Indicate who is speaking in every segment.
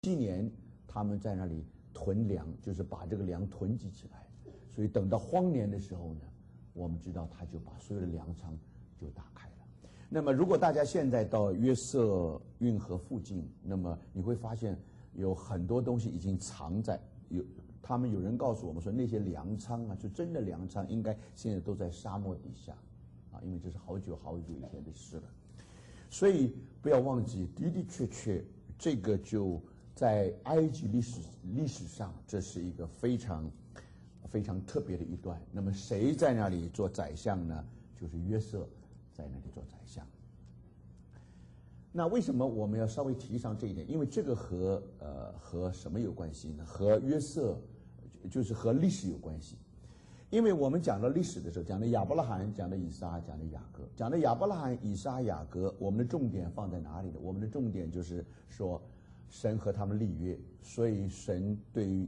Speaker 1: 7年他们在那里囤粮，就是把这个粮囤积起来，所以等到荒年的时候呢，我们知道他就把所有的粮仓就打开了。那么如果大家现在到约瑟运河附近，那么你会发现有很多东西已经藏在他们有人告诉我们说，那些粮仓啊，就真的粮仓，应该现在都在沙漠底下啊，因为这是好久好久以前的事了。所以不要忘记，的的确确，这个就在埃及历史上，这是一个非常非常特别的一段。那么谁在那里做宰相呢？就是约瑟在那里做宰相。那为什么我们要稍微提上这一点？因为这个和什么有关系呢？和约瑟，就是和历史有关系。因为我们讲到历史的时候，讲的亚伯拉罕，讲的以撒，讲的雅各，讲的亚伯拉罕、以撒、雅各，我们的重点放在哪里呢？我们的重点就是说，神和他们立约，所以神对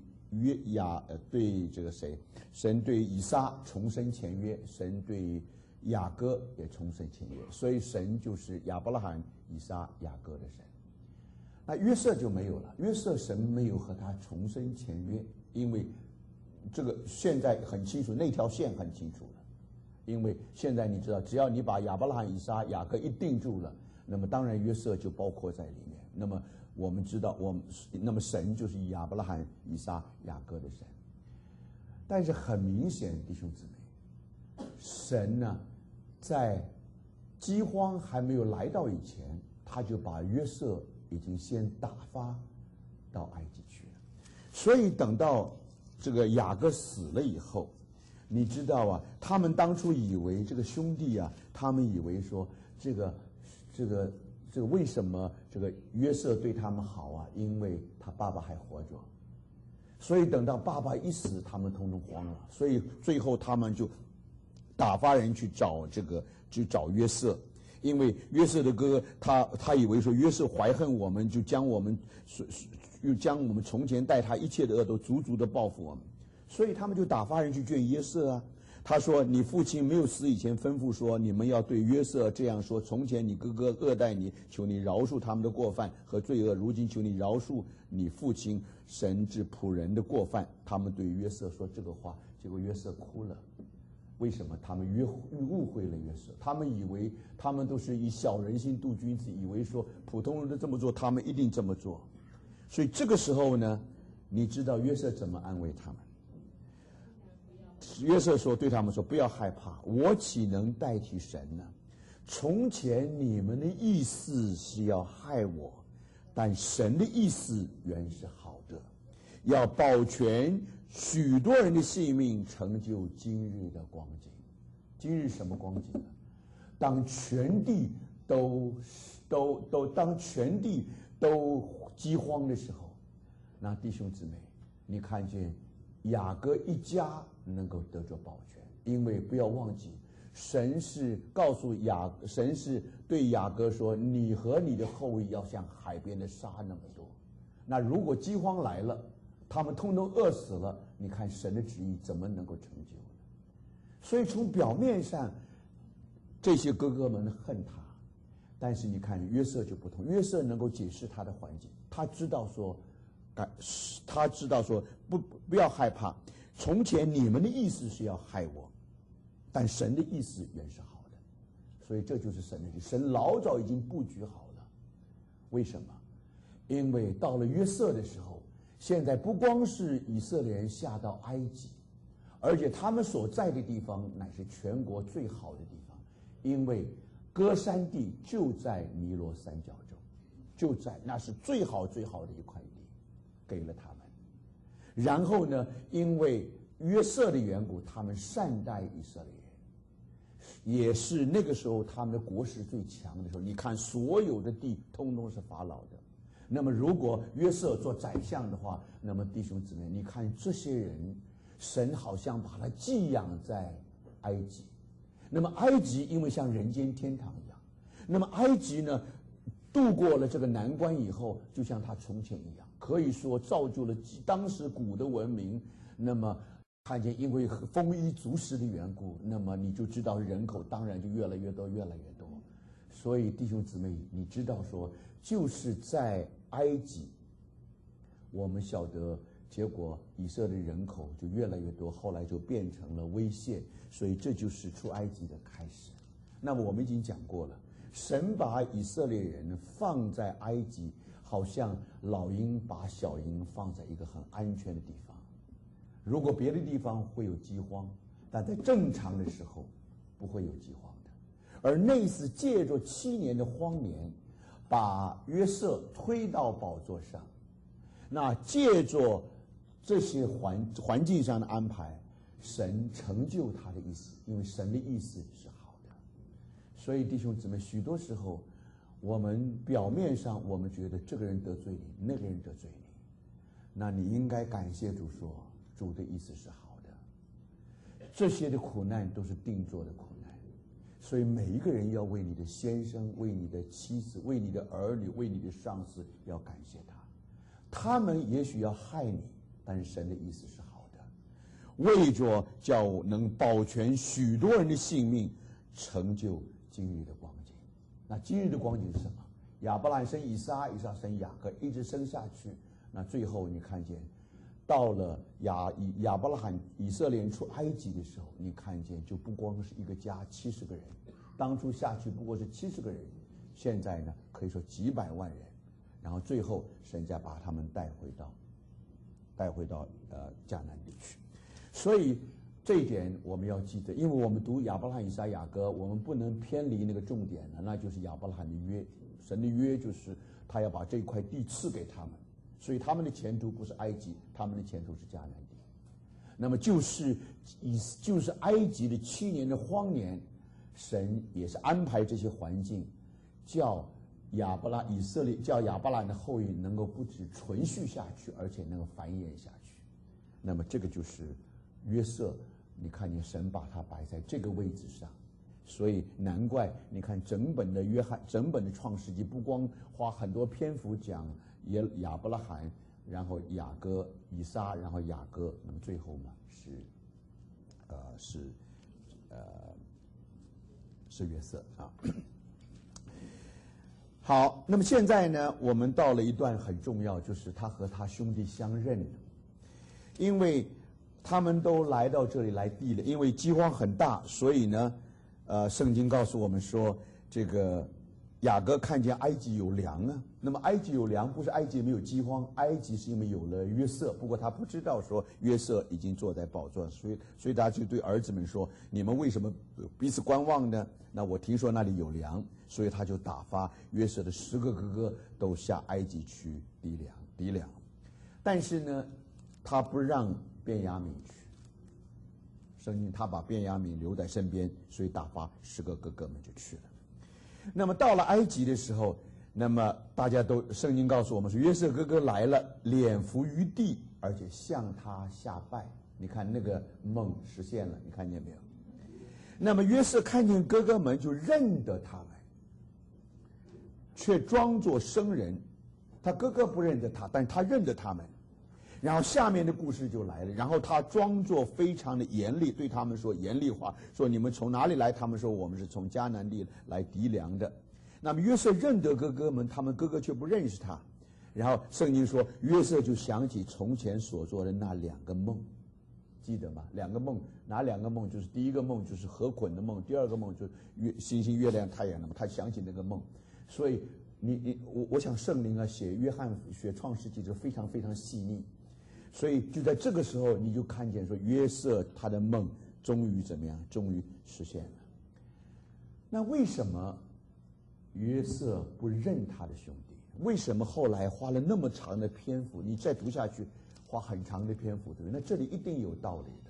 Speaker 1: 神对以撒重申前约，神对雅各也重申前约，所以神就是亚伯拉罕、以撒、雅各的神。那约瑟就没有了，约瑟神没有和他重申前约，因为这个现在很清楚，那条线很清楚了。因为现在你知道，只要你把亚伯拉罕、以撒、雅各一定住了，那么当然约瑟就包括在里面。那么我们知道，那么神就是亚伯拉罕、以撒、雅各的神。但是很明显，弟兄姊妹，神呢，在饥荒还没有来到以前，他就把约瑟已经先打发到埃及去了。所以等到这个雅各死了以后，你知道啊，他们当初以为这个兄弟啊，他们以为说这个为什么这个约瑟对他们好啊？因为他爸爸还活着。所以等到爸爸一死，他们通通慌了。所以最后他们就打发人去找约瑟，因为约瑟的哥哥他以为说约瑟怀恨我们，就将我们从前待他一切的恶都足足的报复我们，所以他们就打发人去见约瑟啊。他说：“你父亲没有死以前吩咐说，你们要对约瑟这样说：从前你哥哥恶待你，求你饶恕他们的过犯和罪恶；如今求你饶恕你父亲神之仆人的过犯。”他们对约瑟说这个话，结果约瑟哭了。为什么？他们误会了约瑟，他们以为他们都是以小人心度君子，以为说普通人都这么做，他们一定这么做。所以这个时候呢，你知道约瑟怎么安慰他们？约瑟说：“对他们说，不要害怕，我岂能代替神呢？从前你们的意思是要害我，但神的意思原是好的，要保全许多人的性命，成就今日的光景。今日什么光景呢？当全地都饥荒的时候，那弟兄姊妹，你看见雅各一家能够得着保全，因为不要忘记，神是对雅各说，你和你的后裔要像海边的沙那么多。那如果饥荒来了，他们通通饿死了，你看神的旨意怎么能够成就呢？所以从表面上，这些哥哥们恨他，但是你看约瑟就不同，约瑟能够解释他的环境，他知道说不要害怕。从前你们的意思是要害我，但神的意思原是好的，所以这就是神的意思。神老早已经布局好了。为什么？因为到了约瑟的时候，现在不光是以色列人下到埃及，而且他们所在的地方乃是全国最好的地方，因为歌珊地就在尼罗三角洲，那是最好最好的一块地，给了他们。然后呢，因为约瑟的缘故，他们善待以色列人，也是那个时候他们的国势最强的时候。你看所有的地通通是法老的，那么如果约瑟做宰相的话，那么弟兄姊妹，你看这些人，神好像把他寄养在埃及。那么埃及因为像人间天堂一样，那么埃及呢，度过了这个难关以后，就像他从前一样，可以说造就了当时古的文明。那么看见因为丰衣足食的缘故，那么你就知道人口当然就越来越多越来越多。所以弟兄姊妹，你知道说，就是在埃及我们晓得，结果以色列人口就越来越多，后来就变成了危险，所以这就是出埃及的开始。那么我们已经讲过了，神把以色列人放在埃及，好像老鹰把小鹰放在一个很安全的地方。如果别的地方会有饥荒，但在正常的时候不会有饥荒的。而那次借着7年的荒年，把约瑟推到宝座上，那借着这些环境上的安排，神成就他的意思，因为神的意思是好的。所以弟兄姊妹，许多时候我们表面上我们觉得这个人得罪你，那个人得罪你，那你应该感谢主说，主的意思是好的。这些的苦难都是定做的苦难，所以每一个人要为你的先生、为你的妻子、为你的儿女、为你的上司要感谢他。他们也许要害你，但是神的意思是好的，为着叫能保全许多人的性命，成就今日的光景。那今日的光景是什么？亚伯兰生以撒，以撒生雅各，一直生下去。那最后你看见，到了亚伯拉罕以色列人出埃及的时候，你看见就不光是一个家70个人，当初下去不过是70个人，现在呢可以说几百万人，然后最后神再把他们带回到迦南地去。所以这一点我们要记得，因为我们读亚伯拉罕以撒雅各，我们不能偏离那个重点了，那就是亚伯拉罕的约。神的约就是他要把这块地赐给他们，所以他们的前途不是埃及，他们的前途是迦南地。那么就是埃及的7年的荒年，神也是安排这些环境，叫亚伯兰的后裔能够不止存续下去，而且能够繁衍下去。那么这个就是约瑟，你看见神把他摆在这个位置上，所以难怪你看整本的创世纪不光花很多篇幅讲亚伯拉罕，然后雅各、以撒，然后雅各，那么最后嘛是约瑟啊。好，那么现在呢，我们到了一段很重要，就是他和他兄弟相认，因为他们都来到这里来地了，因为饥荒很大，所以呢，圣经告诉我们说，这个雅各看见埃及有粮啊。那么埃及有粮，不是埃及没有饥荒，埃及是因为有了约瑟，不过他不知道说约瑟已经坐在宝座，所以他就对儿子们说：“你们为什么彼此观望呢？那我听说那里有粮，所以他就打发约瑟的10个哥哥都下埃及去籴粮。但是呢，他不让便雅悯去。圣经他把便雅悯留在身边，所以打发10个哥哥们就去了。那么到了埃及的时候，那么大家都圣经告诉我们说，约瑟哥哥来了，脸伏于地，而且向他下拜。你看那个梦实现了，你看见没有？那么约瑟看见哥哥们就认得他们，却装作生人。他哥哥不认得他，但他认得他们。然后下面的故事就来了，然后他装作非常的严厉，对他们说严厉话，说你们从哪里来？他们说我们是从迦南地来籴粮的。那么约瑟认得哥哥们，他们哥哥却不认识他。然后圣经说，约瑟就想起从前所做的那2个梦，记得吗？2个梦，哪2个梦？就是第一个梦就是河捆的梦，第二个梦就是星星、月亮、太阳的梦。他想起那个梦，所以我想圣灵啊写创世纪就非常非常细腻。所以就在这个时候，你就看见说约瑟他的梦终于怎么样？终于实现了。那为什么约瑟不认他的兄弟？为什么后来花了那么长的篇幅？你再读下去，花很长的篇幅，对不对？那这里一定有道理的，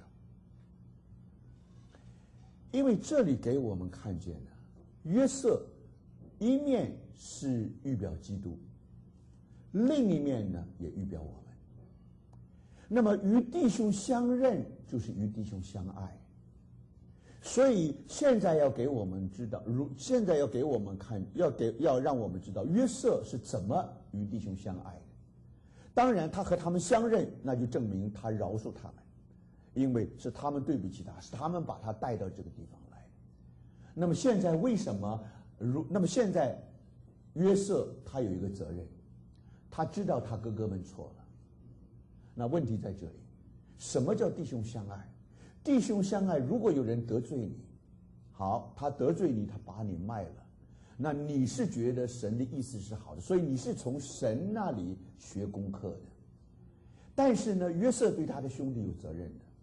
Speaker 1: 因为这里给我们看见了约瑟一面是预表基督，另一面呢也预表我们。那么与弟兄相认，就是与弟兄相爱。所以现在要给我们知道，现在要给我们看，要让我们知道约瑟是怎么与弟兄相爱的。当然，他和他们相认，那就证明他饶恕他们，因为是他们对不起他，是他们把他带到这个地方来。那么现在为什么？那么现在约瑟他有一个责任，他知道他哥哥们错了。 那问题在这里，什么叫弟兄相爱？弟兄相爱，如果有人得罪你，好，他得罪你，他把你卖了，那你是觉得神的意思是好的，所以你是从神那里学功课的。但是呢，约瑟对他的兄弟有责任的，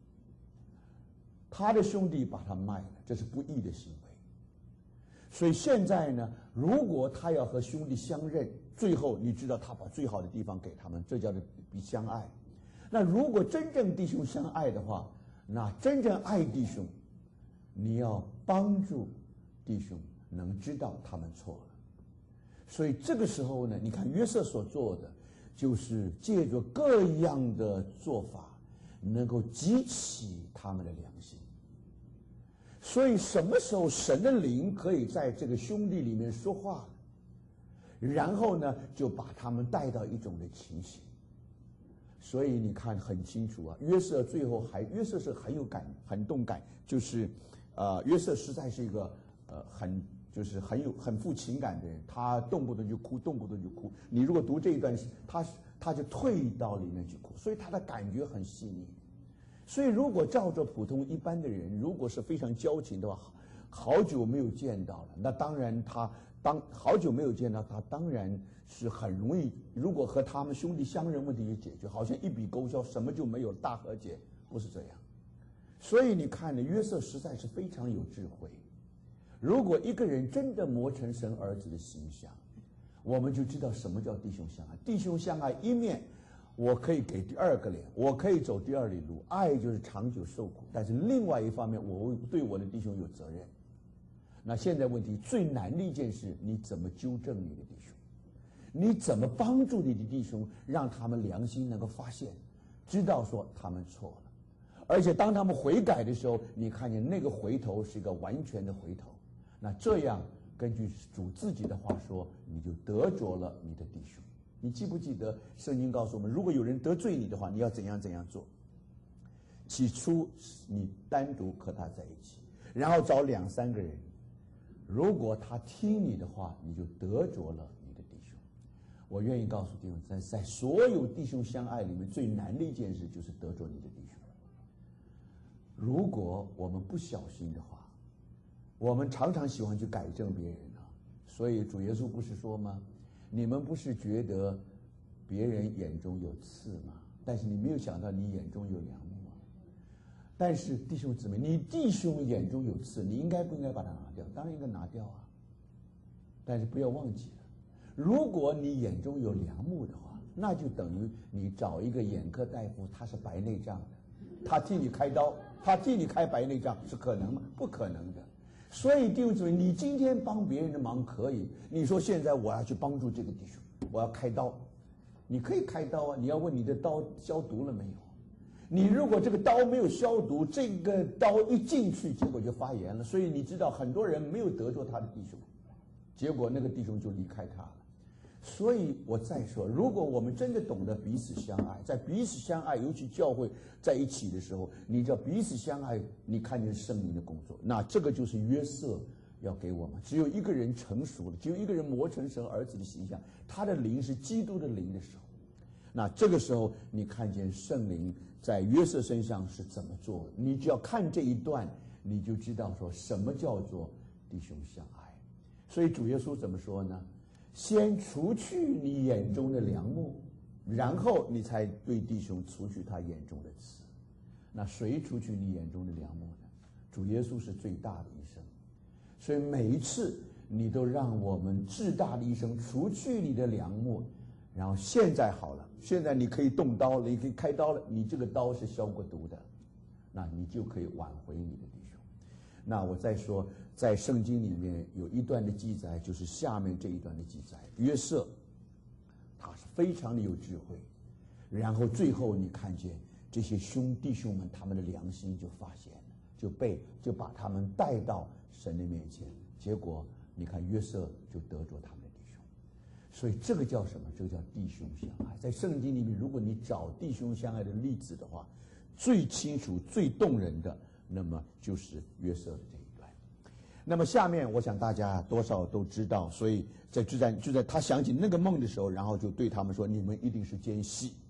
Speaker 1: 他的兄弟把他卖了，这是不义的行为。所以现在呢，如果他要和兄弟相认，最后你知道他把最好的地方给他们，这叫做相爱。那如果真正弟兄相爱的话，那真正爱弟兄，你要帮助弟兄能知道他们错了。所以这个时候呢，你看约瑟所做的，就是借着各样的做法，能够激起他们的良心。所以什么时候神的灵可以在这个兄弟里面说话，然后呢，就把他们带到一种的情形。所以你看很清楚啊，约瑟最后约瑟是很有感、很动感，就是约瑟实在是一个很富情感的人，他动不动就哭，动不动就哭。你如果读这一段，他就退到里面去哭，所以他的感觉很细腻。所以如果照着普通一般的人，如果是非常交情的话，好久没有见到了，那当然好久没有见到他，当然是很容易。如果和他们兄弟相认，问题就解决，好像一笔勾销，什么就没有，大和解，不是这样。所以你看呢，约瑟实在是非常有智慧。如果一个人真的磨成神儿子的形象，我们就知道什么叫弟兄相爱。弟兄相爱，一面我可以给第二个脸，我可以走第二里路，爱就是长久受苦。但是另外一方面，我对我的弟兄有责任。那现在问题最难的一件事，你怎么纠正你的弟兄？你怎么帮助你的弟兄，让他们良心能够发现，知道说他们错了，而且当他们悔改的时候，你看见那个回头是一个完全的回头。那这样根据主自己的话说，你就得着了你的弟兄。你记不记得圣经告诉我们，如果有人得罪你的话，你要怎样怎样做？起初你单独和他在一起，然后找2、3个人，如果他听你的话，你就得着了你的弟兄。我愿意告诉弟兄，在所有弟兄相爱里面，最难的一件事就是得着你的弟兄。如果我们不小心的话，我们常常喜欢去改正别人啊。所以主耶稣不是说吗？你们不是觉得别人眼中有刺吗？但是你没有想到你眼中有梁木啊。但是弟兄姊妹，你弟兄眼中有刺，你应该不应该把它拿掉？当然应该拿掉啊。但是不要忘记了，如果你眼中有梁木的话，那就等于你找一个眼科大夫，他是白内障的，他替你开刀，他替你开白内障，是可能吗？不可能的。所以弟兄姊妹，你今天帮别人的忙可以，你说现在我要去帮助这个弟兄，我要开刀，你可以开刀啊，你要问你的刀消毒了没有？你如果这个刀没有消毒，这个刀一进去，结果就发炎了。所以你知道很多人没有得着他的弟兄，结果那个弟兄就离开他了。所以我再说，如果我们真的懂得彼此相爱，在彼此相爱，尤其教会在一起的时候，你知道彼此相爱，你看见圣灵的工作，那这个就是约瑟要给我们。只有一个人成熟了，只有一个人磨成神儿子的形象，他的灵是基督的灵的时候，那这个时候你看见圣灵在约瑟身上是怎么做的，你只要看这一段，你就知道说什么叫做弟兄相爱。所以主耶稣怎么说呢？先除去你眼中的梁木，然后你才对弟兄除去他眼中的刺。那谁除去你眼中的梁木呢？主耶稣是最大的医生。所以每一次你都让我们至大的医生除去你的梁木，然后现在好了，现在你可以动刀了，你可以开刀了，你这个刀是消过毒的，那你就可以挽回你的弟兄。那我再说，在圣经里面有一段的记载，就是下面这一段的记载。约瑟他是非常的有智慧，然后最后你看见这些弟兄们，他们的良心就发现了，就把他们带到神的面前，结果你看约瑟就得着他们的弟兄。所以这个叫什么？这个叫弟兄相爱。在圣经里面，如果你找弟兄相爱的例子的话，最清楚最动人的，那么就是约瑟的这一段。那么下面我想大家多少都知道，所以就在他想起那个梦的时候，然后就对他们说，你们一定是奸细，